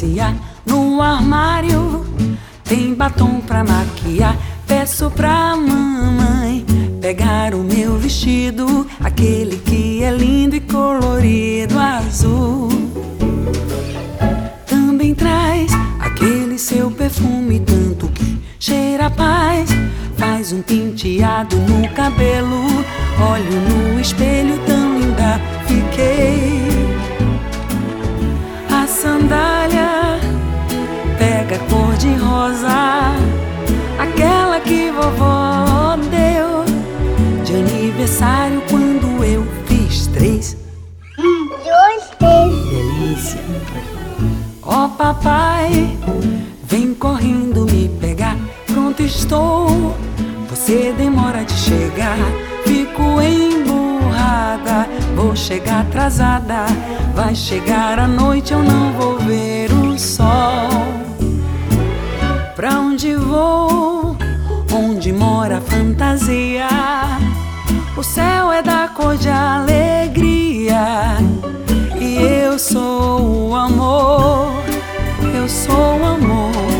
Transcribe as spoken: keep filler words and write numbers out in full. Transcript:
passear no armário, tem batom pra maquiar. Peço pra mamãe pegar o meu vestido, aquele que é lindo e colorido azul. Também traz aquele seu perfume tanto que cheira a paz. Faz um penteado no cabelo, olho no espelho, tão linda fiquei. A sandália pega cor de rosa, aquela que vovó deu de aniversário quando eu fiz três. Um, dois, três. Delícia. Ó papai, vem correndo me pegar. Pronto estou, você demora de chegar. Fico emburrada, vou chegar atrasada. Vai chegar a noite, eu não vou ver o sol. Pra onde vou? Onde mora a fantasia? O céu é da cor de alegria. E eu sou o amor, eu sou o amor.